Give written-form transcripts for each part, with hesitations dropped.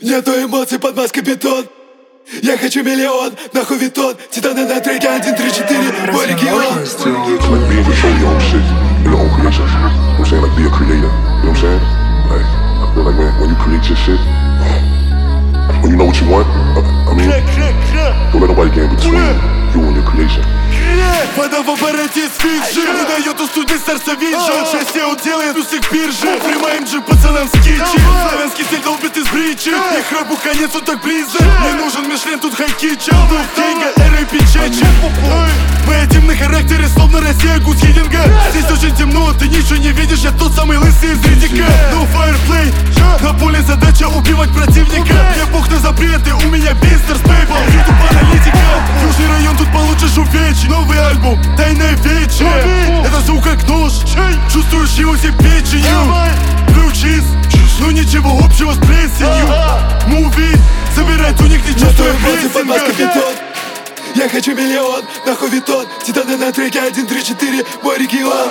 Нету эмоций под маской бетон. Я хочу миллион, нахуй витон. Титаны на треке 1, 3, 4, мой регион. Like being in control of your own shit, your own creation. You know what I'm saying? Like be a creator. You know what I'm saying? Like I feel like, man, when you create your shit, when you know what you want, I mean, don't let nobody get in between you and your creation. Вода в аппарате с Фиджи не дает уснуть без старца Виджи. Счастье он делает плюс их биржи. Прямаем же пацанам скичи. Славянский стиль долбит из бричи. Их рабу конец, он так близок. Не нужен Мишлен, тут хайкича. Двух деньга, эры печечи. Мы один на характере, словно Россия, гус Хидинга. Здесь очень темно, ты ничего не видишь. Я тот самый лысый из Ридика. No fireplay, на поле задача убивать противника. Я бог на запреты, у меня бизнес, бейбл. Ютуб аналитика. Южный район, тут получишь увечья. Новый альбом, тайное вече. Это звук как нож, чувствуешь его все печенью. Blue cheese, но ничего общего с плесенью. Муви, забирает у них нечистую прессинга. Я хочу миллион, нахуй витон. Титаны на треке 1, 3, 4, мой регион.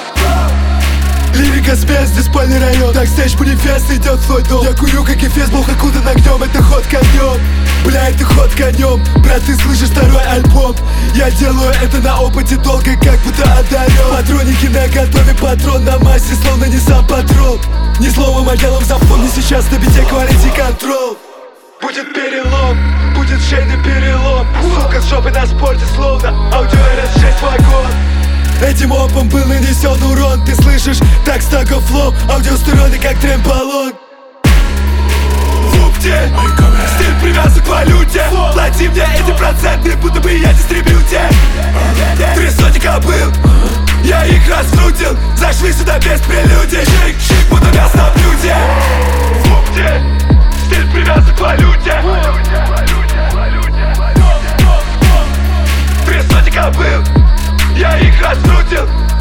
Лирика спец, здесь спальный район. Так стейдж манифест идет в твой дом. Я курю как эфес, блок окутан огнем. Это ход конем, бля, это ход конем. Брат, ты слышишь второй альбом? Я делаю это на опыте долго, как будто одарен. Патроники на готове, патрон на массе, словно не сам патрон. Не словом, а делом запомни сейчас на бите quality control. Будет перелом, будет шейный перелом. Сука с жопой на спорте, словно аудио RS6 вагон. Этим опом был нанесен урон. Ты слышишь, так стаков флоу. Аудиостороны как трембалон. Вупти, стиль привязан к валюте. Плати мне эти проценты, будто бы я дистрибьютер. 300 кобыл, я их раскрутил. Зашли сюда без прелюдий. Шик-шик, будто мясо на блюде. Вупти, стиль привязан к валюте. 300 кобыл, я их раскрутил.